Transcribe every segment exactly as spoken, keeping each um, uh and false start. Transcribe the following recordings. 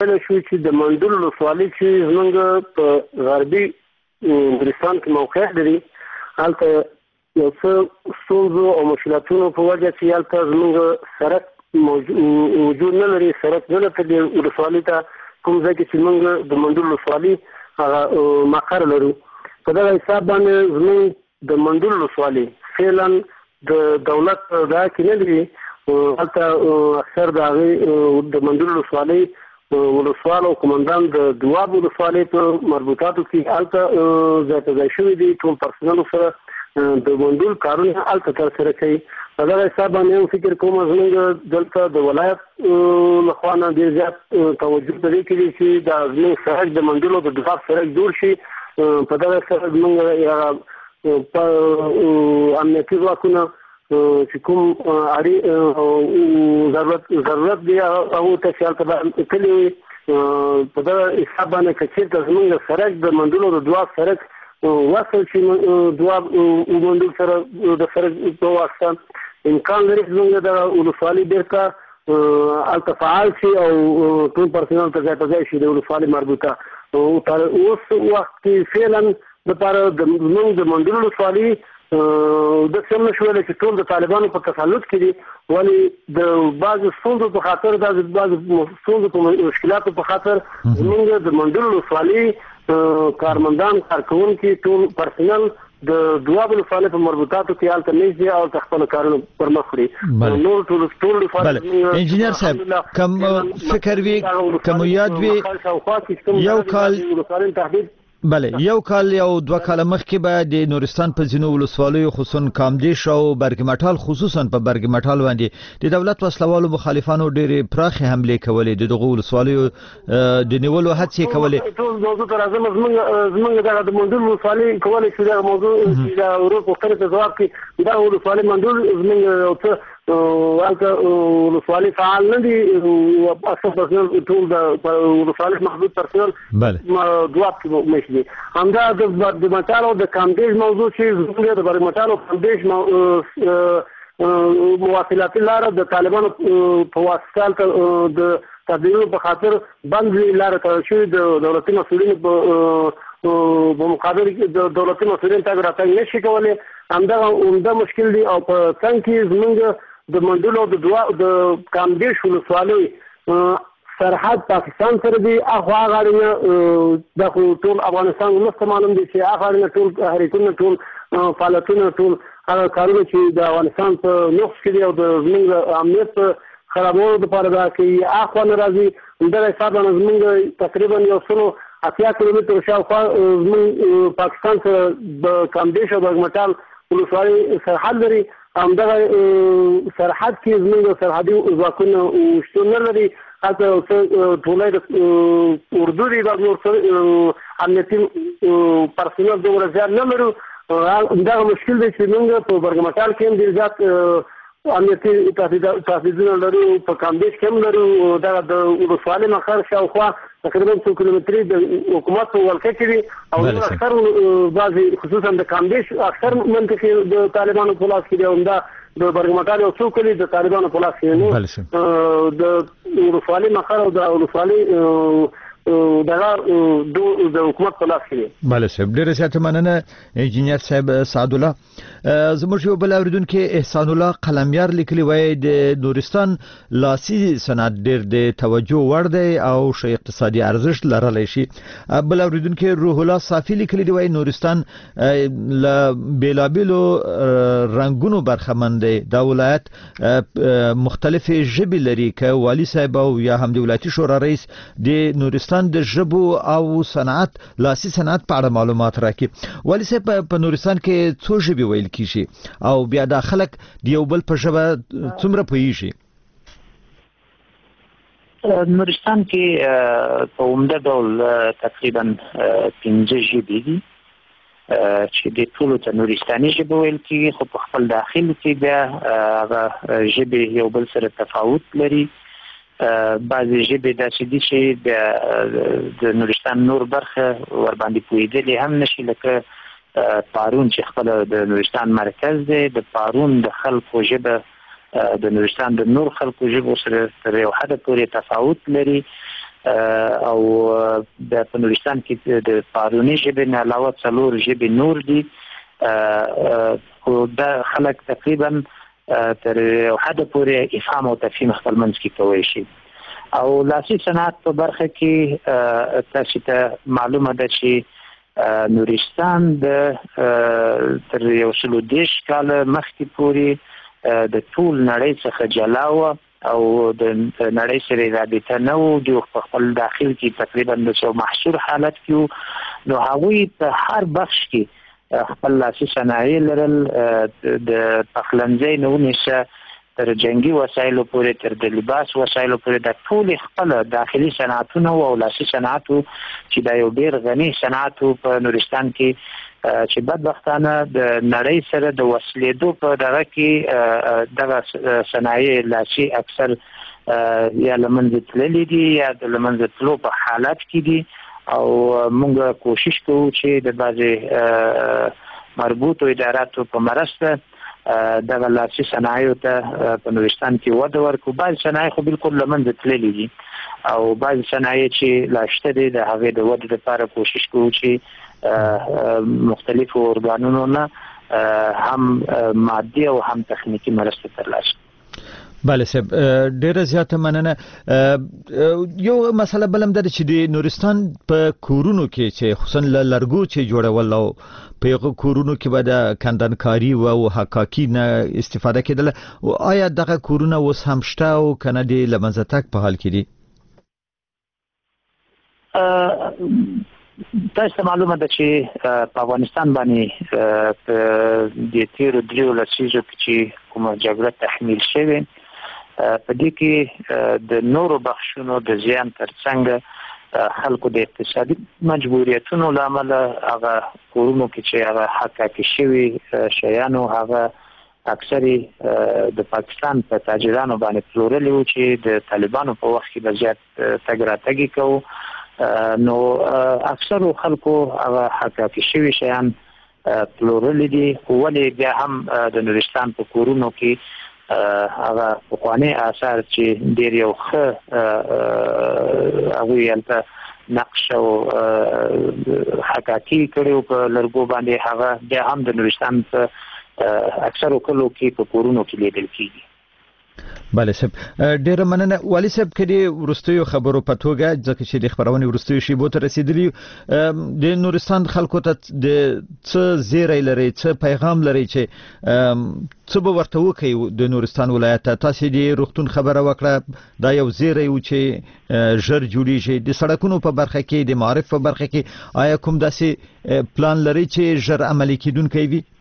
کله شو چې د منډول ولسوالي چې زمونږ په غربي نورستان کې موقعیت لري هلته یو څه ستونزو او مشکلاتونو په وجه چې هلته زمونږ سړک وجود نه لري، سړک نه لري د ولسوالي ته کوم ځای کې چې موږ د منډول ولسوالي هغه مقر لرو. په دغه حساب باندې زمونږ د منډول ولسوالي فعلا د دولت دا کې نه لري. هلته اکثر د هغې د منډول ولسوالۍ ولسوال او قمندان د دواب ولسوالۍ په مربوطاتو کې هلته ځای په ځای شوي دي. ټول پرسنلو سره د منډول کارونه هلته ترسره کوي. په دغه حساب باندې هم فکر کوم زموږ دلته د ولایت لخوا نه ډېر زیات توجه په دې کې دی چې دا زموږ سړک د منډول او د دواب سړک جوړ شي. په دغه سره زموږ په امنیتي ځواکونه چې کوم اړي ضرورت ضرورت دی هغه ته چې هلته کلي وي. په دغه حساب باندې که چېرته زموږ سړک د منډول او د دواب سړک وصل شي دواب منډول سره د سړک په واسطه امکان لري چې زموږ دغه ولسوالي بېرته هلته فعال شي او ټول پرسنل ته ځای په ځای شي د ولسوالي مربوطه. تر اوس وخت کې فعلا دپاره زموږ د منډول ولسوالي د څه نه شولی چې ټول د طالبانو په تسلط کې دي، ولې د بعضو ستونزو په خاطر د بعضو ستونزو په مشکلاتو په خاطر زموږ د منډول ولسوالي کارمندان کارکوونکي ټول پرسنل د دواب ولسوالۍ په مربوطاتو کې هلته نږدې او هلته خپل کارونه پر مخ وړي. نور ټول ټول انجینر صاحب کوم فکر وي کوم یاد وي یو کال بله یو کال یو دوه کاله مخکې به د نورستان په ځینو ولسوالیو خصوصا کامدیش او برګمټال خصوصا په برګمټال باندې د دولت وسلوالو مخالفانو ډېرې پراخې حملې کولې، د دغو ولسوالیو د نیولو هڅې کولې. ټول موضوع ته راځم. زموږ زموږ دغه د منډول ولسوالۍ کولی شو دغه موضوع چې د ورور پوښتنې ته ځواب کړي. دغه ولسوالۍ منډول زموږ یو څه هلته ولسوالي فعال نه دي، اکثر پرسنل ټول د ولسوالۍ محدود پرسنل دواب کې مشي دي. همدا د برګمټال او د کامدیش موضوع چې زموږ د برګمټال او کامدیش مواصلاتي لاره د طالبانو په واسطه د تبدیلولو په خاطر بند لاره تړل شوې. د دولتي مسؤلینو په مقابل کې د دولتي مسؤلین تګ راتګ نشي کولی. همدغه عمده مشکل دی. او په څنګ کې زموږ د منډول او د دوا د کامدیش ولسوالۍ سرحد پاکستان سره دی. اخوا غاړې د ټول افغانستان ولس ته معلوم دي چې اخوا غاړې ټول تحریکونه ټول فعالیتونه ټول هغه کارونه چې د افغانستان په نقص کې دي او د زموږ امنیت په خرابولو دپاره دا کوي اخوا نه راځي. همدغه حساب باندې زموږ تقریبا یو سلو اتیا کیلومتر شاوخوا زموږ پاکستان سره د کامدیش او برګمټال ولسوالۍ سرحد لري. همدغه سرحد کې زموږ سرحدي ځواکونه شتون نه لري. هلته یو څه ټولۍ د اردو دي، دا نور امنیتي پرسنل دومره زیات نه لرو. همدغه مشکل دی چې موږ په برګمټال کې هم ډېر زیات امنیتي تحفظونه لرو، په کامدیش کې هم لرو. دغه د ولسوالۍ مقر شاوخوا تقریبا څو کیلومتري د حکومت په ولکه کې دي او اکثر بعضې خصوصا د کامدیش اکثر منطقې د طالبانو په لاس کې دي. همدا د برګمټال یو څو کلي د طالبانو په لاس کې نو د ولسوالۍ مقر او د ولسوالۍ دغه د حکومت په لاس کې دي. بله صاحب ډېره زیاته مننه انجینر صاحب سعدالله. زموږ یو بل اورېدونکی احسان الله قلمیار لیکلي وایي د نورستان لاسي صنعت ډېر د توجه وړ دی او ښه اقتصادي ارزښت لرلی شي. بل اورېدونکی روح الله صافي لیکلي دی وایي نورستان له بېلابېلو رنګونو برخمن دی. دا ولایت مختلفې ژبې لري. که والي صاحب او یا هم د ولایتي شورا رئیس د نورستان د ژبو او صنعت لاسي صنعت په اړه معلومات راکړي. والي صاحب په نورستان کې څو ژبې ویل کیږي او بیا دا خلک د یو بل په ژبه څومره پوهیږي؟ نورستان کې په عمده ډول تقریبا پنځه ژبې دي چې د ټولو ته نورستاني ژبه ویل کېږي، خو په خپل داخل کې بیا هغه ژبې یو بل سره تفاوت لري. بعضې ژبې داسې دي چې د نورستان نور برخه ورباندې پوهېدلی هم نشي، لکه پارون چې خپله د نورستان مرکز دی. د پارون د خلکو ژبه د نورستان د نور خلکو ژبو سره تر یو حده پورې تفاوت لري. او د نورستان کې د پارونی ژبې نه علاوه څلور ژبې نور دي خو دا خلک تقریبا تر حد پورې افهام او تفهیم خپل منځ کې کوي شي او لاسي صنعت په برخه کې تاسو ته معلومه ده چې نورستان د تر یو سلو دیش کال مخکې پورې د ټول نړۍ څخه جلا و او د نړۍ سره رابطه نه و د خپل داخل کې تقریبا د څو محصور حالت کې نو هغوی په هر بخش کې خپل لاسي صنایع لرل د پخلنځي نه ونیسه تر جنگي وسایلو پورې تر د لباس وسایلو پورې د ټول خپل داخلي صنعتونه او لاسي صنعتو چې دا یو ډیر غني صنعتو په نورستان کې چې بدبختانه د نړۍ سره د وسلیدو په دغه کې دغه صنایع لاسي اکثر یا لمنځه تللي دي یا د لمنځه تلو په حالت کې دي او موږ کوشش کوو چې د بعضې مربوطو اداراتو په مرسته دغه لاسي صنایعو ته په نورستان کې وده ورکړو. بعضې صنایع خو بالکل له منځه تللي دي او بعضې صنایع چې لا شته دي د هغې د ودې لپاره کوشش کوو چې مختلفو ارګانونو نه هم مادي او هم تخنیکي مرسته ترلاسه کړو. بله صاحب ډیره زیاته مننه. یو مسله بلم ده چې د نورستان په کورونو کې چې خصوصا لرګو چې جوړول او په یو کورونو کې به د کندنکاری او حکاکی نه استفاده کېدل او آیا دغه کورونه اوس هم شته او کنه د لمنځه تک په حال کې دي؟ تاسو معلومه ده چې په افغانستان باندې د تیرو دریو لسیزو کې چې کومه جګړه تحمیل شوې په دې کې د نورو بخشونو د زیان ترڅنګ خلکو د اقتصادي مجبوریتونو له امله هغه کورونو کې چې هغه حکاکي شوي شیانو هغه اکثري د پاکستان په تاجرانو باندې پلورلي وو چې د طالبانو په وخت کې به زیات تګ راتګ کوو نو اکثرو خلکو هغه حکاکي شوي شیان پلورلي دي خو ولې بیا هم د نورستان په کورونو کې هغه پخواني آثار چې ډېر یو ښه هغوی هلته نقش او حکاکي کړي په لرګو باندې هغه بیا هم د نورستان په اکثرو کلو کې په کورونو کې لیدل کېږي. بله صاحب ډیره مننه. والي صاحب کدي ورستیو خبرو په توګه ځکه چې د خبرونه ورستیو شی بو ته رسیدلی د نورستان خلکو ته د څه زیری لري څه پیغام لري چې څه به ورته وکي د نورستان ولایت تاسو د روغتون خبره وکړه دا یو زیری و چې ژر جوړیږي د سړکونو په برخه کې د معرف په برخه کې آیا کوم داسې پلان لري چې ژر عملي کیدونکي وي؟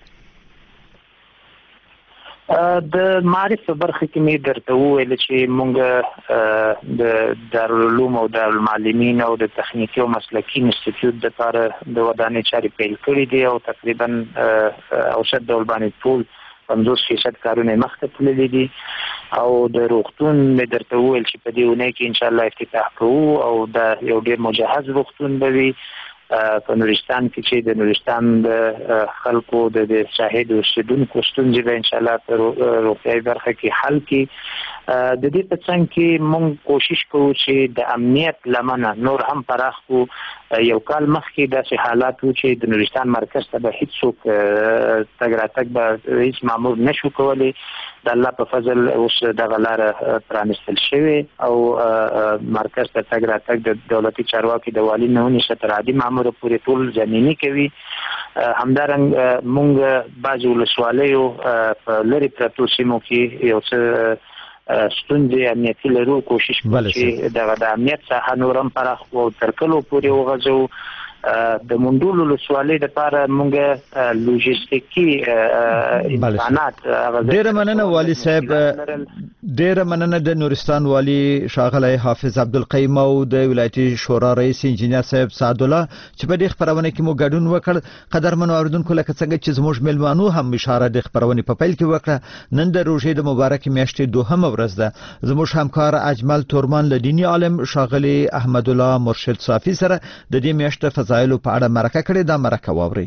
د معرف په برخه کې مې درته وویل چې مونږ د دارالعلوم او دارالمعلمین او د تخنیکي او مسلکي انسټیټیوټ لپاره د ودانۍ چارې پیل کړې دي او تقریبا اوسط ډول باندې ټول پنځوس فیصد کارونه مخته تللي دي او د روغتون مې درته وویل چې په دې اونۍ کې انشاءالله افتتاح کوو او دا یو ډېر مجهز روغتون به وي په نورستان کې چې د نورستان د خلکو د شاهد اوسیدونکو ستونزې به انشاءالله په روغتیايي برخه کې حل کړي. د دې په څنګ کې موږ کوشش کوو چې د امنیت لمنه نور هم پراخ کړو. یو کال مخکې داسې حالات و چې د نورستان مرکز ته به هیڅوک تګ راتګ به هیڅ مامور نشو کولی. د الله په فضل اوس دغه لاره پرانستل شوې او مرکز ته تګ راتګ د دولتي چارواکي د والي نه ونیسه تر عادي مامور پورې ټول ضمیني کوي. همدارنګه موږ بعضې ولسوالیو په لرې پرتو سیمو کې یو څه ستونزې امنیتي لرو کوشش کوو چې دغه د امنیت ساحه نور هم پراخ او تر کلو پورې وغځوو. د منډول ولسوالۍ لپاره موږ لوجستیکي امکانات ډېره مننه والي صاحب. ډېره مننه د نورستان والي ښاغلی حافظ عبدالقیوم او د ولایتي شورا رئیس انجینر صاحب سعد الله چې په دې خپرونه کې مو ګډون وکړ. قدرمنو اوریدونکو لکه څنګه چې زموږ میلمانو هم اشاره د خپرونې په پیل کې وکړه نن د روژې د مبارکې میاشتې دوهمه ورځ ده. زموږ همکار اجمل تورمان له دیني عالم ښاغلي احمد الله مرشد صافي سره د دې میاشتې فضایلو په اړه مرکه کړې. دا مرکه واورئ.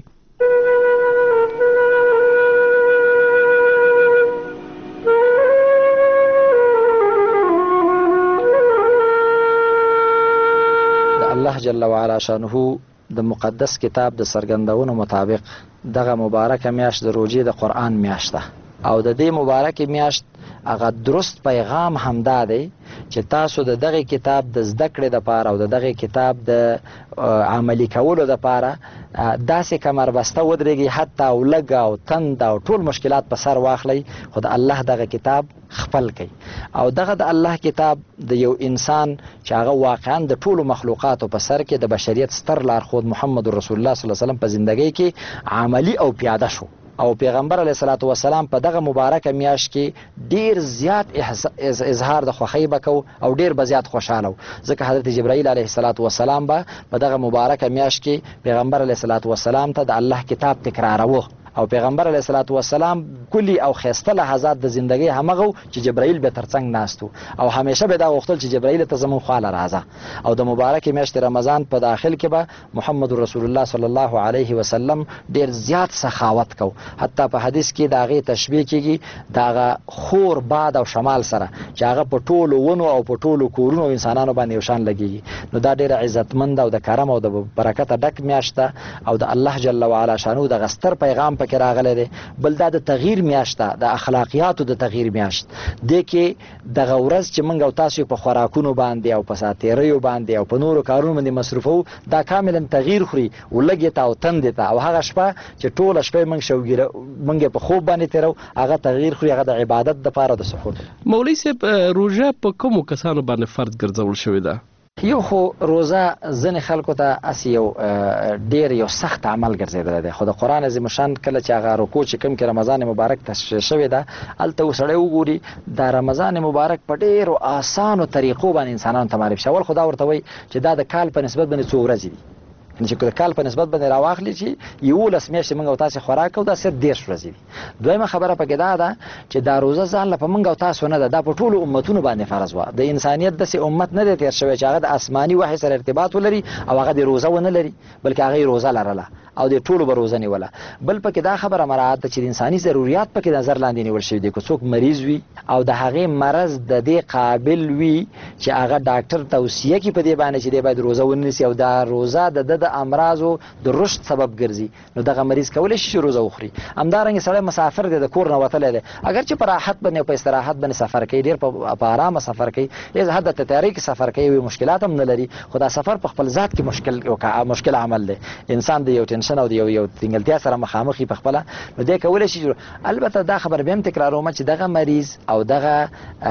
الله جل وعلا شانه د مقدس کتاب د سرګندونو مطابق دغه مبارکه میاشت د روزې د قرآن میاشت ده او د دې مبارکه میاشت هغه درست پیغام همدا دی چې تاسو د دغه کتاب د زده کړې لپاره او د دغه کتاب د عملی کولو لپاره داسې کمر بسته ودرېږي، حتی او لږ او تند او ټول مشکلات په سر واخلئ، خو د الله دغه کتاب خپل کړئ. او دغه د الله کتاب د یو انسان چې هغه واقعا د ټولو مخلوقاتو په سر کې د بشریت ستر لارښود محمد رسول الله صلی الله علیه وسلم په زندګۍ کې عملی او پیاده شو. او پیغمبر علیه الصلاۃ والسلام په دغه مبارکه میاشت کې ډیر زیات اظهار د خوښۍ وکاو او ډیر به زیات خوشاله، ځکه حضرت جبرائیل علیه الصلاۃ والسلام به په دغه مبارکه میاشت کې پیغمبر علیه الصلاۃ والسلام ته د الله کتاب تکراروه. او پیغمبر علیه الصلاۃ والسلام کلی او خسته لحظات د زندګۍ همغه چې جبرائیل به ترڅنګ ناستو او همیشه به دا غوښتل چې جبرائیل ته زمون خواله راځه. او د مبارک میاشت رمضان په داخل کې به محمد رسول الله صلی الله علیه وسلم ډیر زیات سخاوت کو، حتی په حدیث کې دا غي تشبیه کیږي دا خور باد او شمال سره چې هغه په ټولو ونو او په ټولو کورونو انسانانو باندې وشان لګيږي. نو دا ډیر عزتمند او د کرم او د برکت ډک میاشت او د الله جل وعلا شانو د غستر پیغام پکې راغلی دی. بل دا د تغییر میاشت ده، د اخلاقیاتو د تغییر میاشت دی کې دغه ورځ چې موږ او تاسو په خوراکونو باندې او په ساتیریو باندې او په نورو کارونو باندې مصرفو، دا کاملا تغییر خوري ولګي ته او تند ته، او هغه شپه چې ټوله شپه موږ شوګیره موږ په خوب باندې تیرو هغه تغییر خوري، هغه د عبادت د لپاره د سحور. مولوی صاحب روزه په کومو کسانو باندې فرض ګرځول شوې ده؟ یو خو روزه ځنې خلکو ته اسی یو ډیر یو سخت عمل ګرځیدل دی، خو د قرآن عظیم شان کله چې هغه رکوع چې کوم کې رمضان مبارک تشریح شوی ده هلته وسړی وګوري دا رمضان مبارک په ډیرو آسانو طریقو باندې انسانانو ته معرفي شول. خو دا ورته وایي چې دا د کال په نسبت باندې څو ورځې دي، چې د کال په نسبت باندې راواخلي چې یولس میاشتې موږ او تاسو خوراک کوو دا صرف دېرش ورځې دي. دویمه خبره پکې دا ده چې دا روزه ځان له په موږ او تاسو نه ده، دا په ټولو امتونو باندې فرض وه. د انسانیت داسې امت نه دی تېر شوی چې هغه د آسماني وحي سره ارتباط ولري او هغه د روزه ونه لري، بلکې هغه یې روزه لرله او د ټولو به روزه نیوله. بل پکې دا خبره مراعات ده چې د انساني ضرورت پکې نظر لاندې نیول شوي دي. که څوک مریض وي او د هغې مرض د دې قابل وي چې هغه ډاکټر توصیه کړي په دې باندې چې دی باید روزه ونیسي او دا روزه د ده د امراضو د رشد سبب ګرځي، نو دغه مریض کولی شي روزه وخوري. همدارنګه سړی مسافر دی، د کور نه وتلی دی، اگر چې په راحت باندې او په استراحت باندې سفر کوي، ډېر په ارامه سفر کوي، یز حد ته تیاری کې سفر کوي، مشکلات هم نه لري، خو دا سفر په خپل ذات کې مشکل مشکل عمل دی. انسان د یو ټینشن او د یو یو تنګلتیا سره مخامخ په خپل نو دی کولی شي. البته دا خبر به هم تکراروم چې دغه مریض او دغه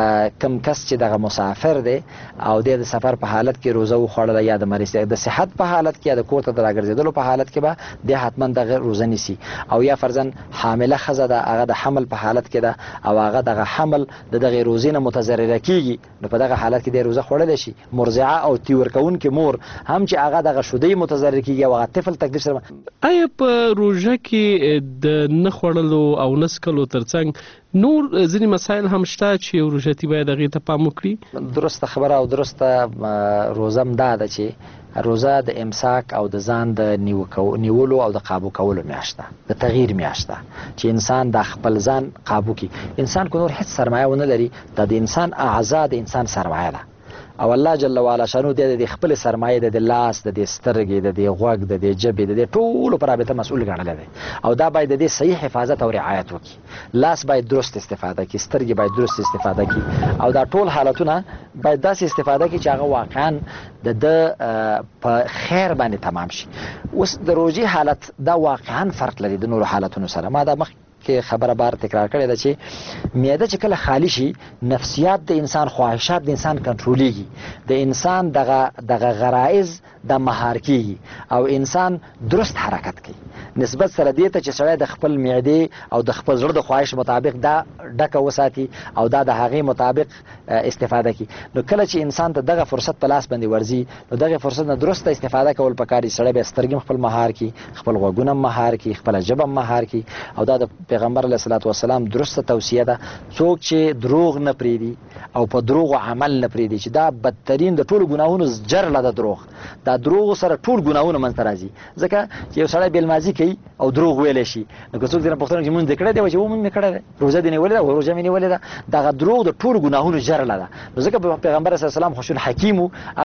کم کس چې دغه مسافر دی او د سفر په حالت کې روزه وخوړله یا د مریض د صحت په حالت کې یا د کور ته راګرځېدلو په حالت کې به د حتما دغه روزه نیسي. او یا فرضاً حامله ښځه ده هغه د حمل په حالت کې ده او هغه دغه حمل د دغه روزې نه متضرره کیږي، نو په دغه حالت کې د روزه خوړلی شي. مرضعه او تیور کوونکې مور هم چې هغه دغه شودۍ متضرر کیږي او هغه طفل تکلیف سره. آیا په روژه کې د نه خوړلو او نه څښلو ترڅنګ نور ځینې مسایل هم شته چې یو روژتي باید هغې ته پام وکړي؟ درسته خبره او درسته روزه هم دا ده چې روزه د امساک او د ځان د نیولو او د قابو کولو میاشت ده، د تغییر میاشت ده چې انسان د خپل ځان قابو کړي. انسان کو نور هیڅ سرمایه ونه لري، دا د انسان اعضاء د انسان سرمایه ده او الله جل وعلا شانو د خپل سرمایه د لاس د سترګې د غوږ د جبې د ټولو پر رابطه مسؤل ګڼل دی او دا باید د صحیح حفاظت او رعایت وکړي. لاس باید درست استفاده کړي، سترګې باید درست استفاده کړي او دا ټول حالتونه باید داسې استفاده کړي چې هغه واقعا د د په خیر باندې تمام شي. اوس د روزي حالت دا واقعا فرق لري د نورو حالتونو سره. ما دا مخ کې خبره بار تکرار کړې ده چې معده چې کله خالی شي نفسیات د انسان، خواهشات د انسان کنټرولېږي، د انسان دغه دغه غرایز د مهار کیږي او انسان درست حرکت کوي نسبت سره دې ته چې سړی د خپل معدې او د خپل زړه د خواهش مطابق دا ډکه وساتي او دا د هغې مطابق استفاده کوي. نو کله چې انسان ته دغه فرصت په لاس باندې ورځي نو دغه فرصت نه درسته استفاده کول پکار دي. سړی به سترګې خپل مهار کړي، خپل غوږونه مهار کړي، خپل ژبه مهار کړي او دا د پیغمبر علیه الصلاۃ والسلام درسته توصیه ده. څوک چې دروغ نه پریدي او په دروغ عمل نه پریدي چې دا بدترین د ټولو ګناهونو جرله ده دروغ. دا دروغ سره ټول ګناهونه منځته راځي، ځکه چې یو سړی بېلمازي کوي او دروغ ویلی شي نو که څوک دې نه پوښتنه چې مونځ دې کړی دی وایي چې مونځ مې کړی دی، روژه دې نیولې ده روژه مې نیولې ده. دغه دروغ د ټولو ګناهونو جرله ده. نو ځکه پیغمبر صلی الله علیه وسلم خو حکیم و